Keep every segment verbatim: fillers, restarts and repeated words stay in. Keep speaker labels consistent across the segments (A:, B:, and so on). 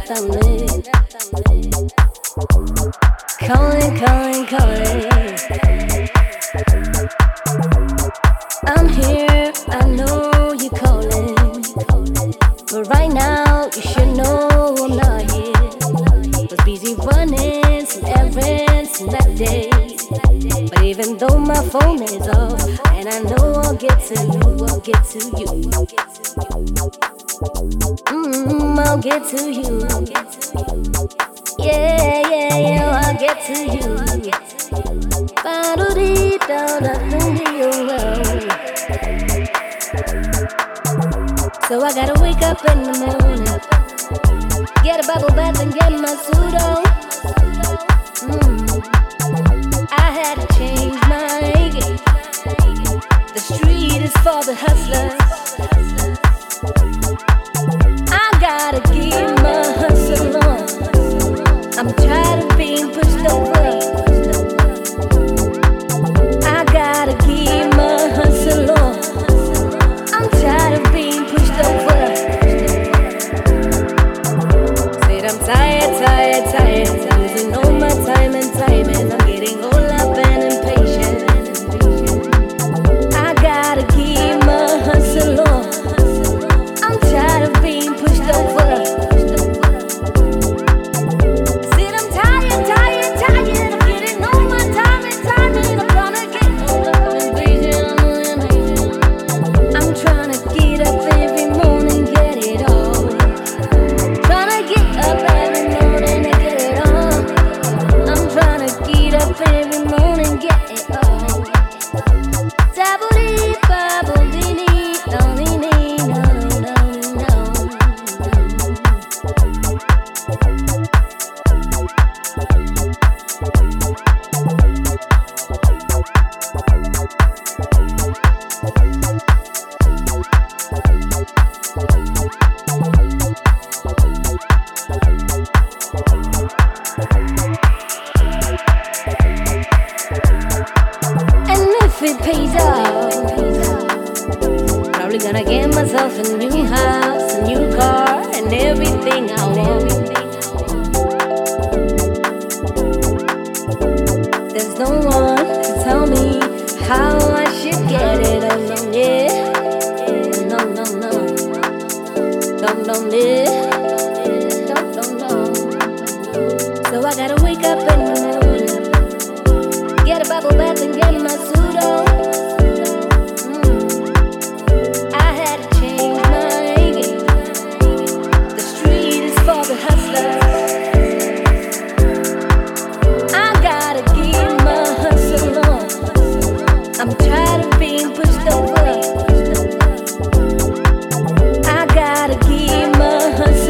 A: family. Calling, calling, calling. I'm here, I know you're calling. But right now, you should know I'm not here. Was busy running some errands in that day. But even though my phone is off, and I know I'll get to you, I'll get to you. Mm, I'll get to you. Yeah, yeah, yeah, I'll get to you. Ba-do-dee, da-da-doo-dee-oh. So I gotta wake up in the morning, get a bubble bath and get my suit on. Mm. I had to change my game. The street is for the hustlers. I gotta keep my hustle on. I'm tired of being pushed over. I gotta keep my hustle on. I'm tired of being pushed over. Said I'm tired, tired, tired, losing all my time and time, and I'm getting all up and impatient. I gotta keep my hustle on. I'm tired of being pushed over. Said I'm tired, tired, tired of getting all my time and time, and I'm trying to get all up and impatient. I'm trying to get up every morning, get it all. Trying to get up every morning and get it all. I'm trying to get up every morning, get it all. Dabble-dee, babble-dee-dee, no-dee-dee, no, no, no. And if it pays off, probably gonna get myself a new house, a new car, and everything I want. There's no one to tell me how I should get it. Oh no, yeah. No, no, no. No, no, yeah. No, no, no. So I gotta wake up in the morning, get a bubble bath and get my suit on. Mm. I had to change my game. The street is for the hustlers. I gotta keep my hustle on. I'm tired of being pushed over. I gotta keep my hustle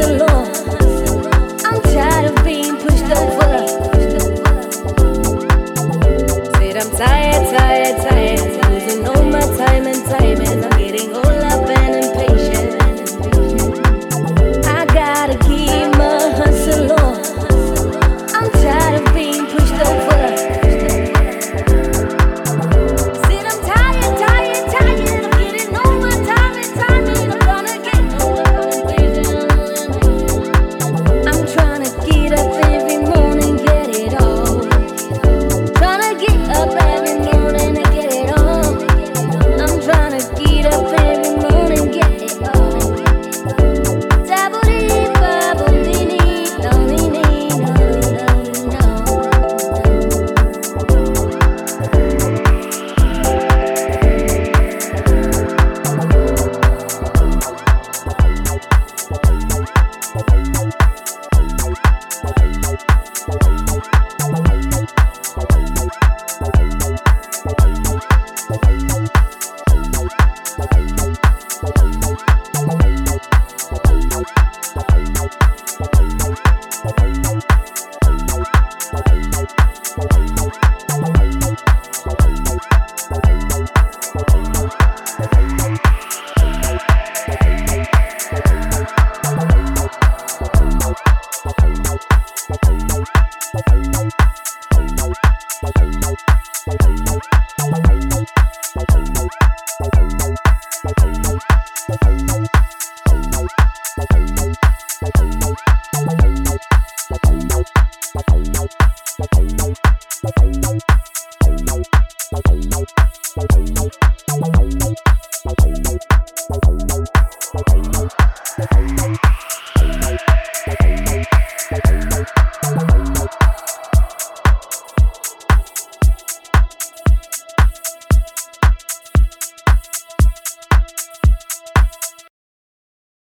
A: Thank